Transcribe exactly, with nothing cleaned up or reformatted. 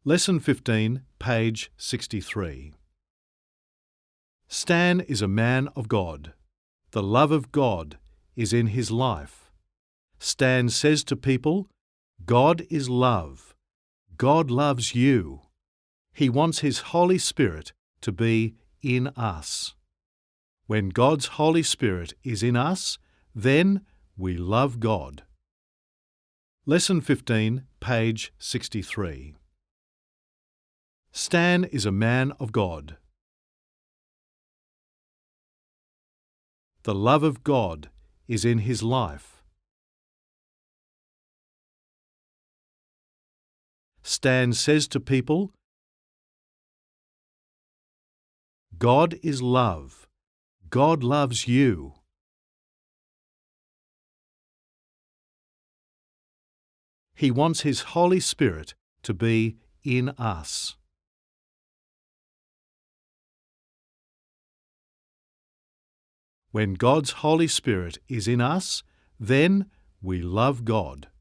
Lesson fifteen, page sixty-three. Stan is a man of God. The love of God is in his life. Stan says to people, God is love. God loves you. He wants His Holy Spirit to be in us. When God's Holy Spirit is in us, then we love God. Lesson fifteen, page sixty-three. Stan is a man of God. The love of God is in his life. Stan says to people, God is love. God loves you. He wants His Holy Spirit to be in us. When God's Holy Spirit is in us, then we love God.